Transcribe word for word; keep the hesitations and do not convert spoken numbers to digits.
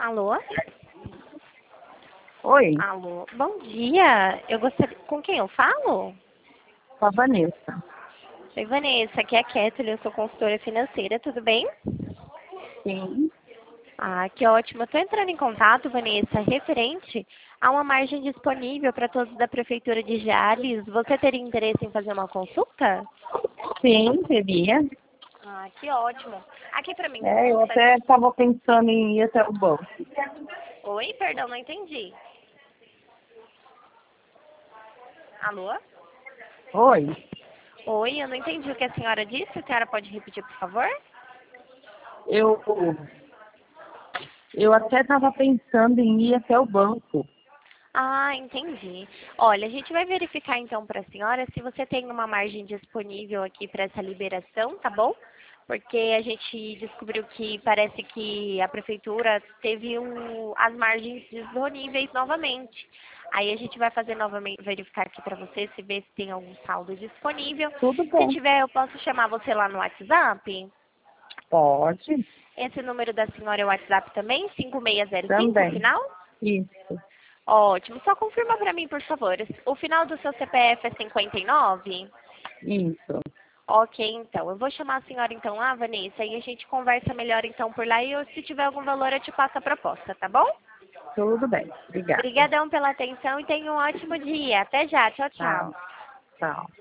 Alô? Oi, Alô? Bom dia. Eu gostaria... Com quem eu falo? com a Vanessa. Oi, Vanessa. Aqui é a Kathleen, eu sou consultora financeira, tudo bem? Sim, Ah, que ótimo. Eu estou entrando em contato, Vanessa, referente a uma margem disponível para todos da Prefeitura de Jales. Você teria interesse em fazer uma consulta? sim, teria. Ah, que ótimo. Aqui para mim É, eu consta... até estava pensando em ir até o banco. Oi, perdão, não entendi. Alô? Oi, Oi, eu não entendi o que a senhora disse. A senhora pode repetir, por favor? eu, eu até estava pensando em ir até o banco. Ah, entendi. Olha, a gente vai verificar então para a senhora se você tem uma margem disponível aqui para essa liberação, tá bom? Porque a gente descobriu que parece que a prefeitura teve um, as margens disponíveis novamente. Aí a gente vai fazer novamente, verificar aqui para você, se vê se tem algum saldo disponível. Tudo Se bom. tiver, eu posso chamar você lá no WhatsApp? Pode, Esse número da senhora é o WhatsApp também? cinco seis zero cinco, também. final? Isso, Ótimo. Só confirma para mim, por favor. O final do seu C P F é cinquenta e nove? isso. Ok, então. Eu vou chamar a senhora então lá, Vanessa, e a gente conversa melhor então por lá. E eu, se tiver algum valor, eu te passo a proposta, tá bom? Tudo bem. Obrigada. Obrigadão pela atenção e tenha um ótimo dia. Até já. Tchau, tchau. Tchau, tchau.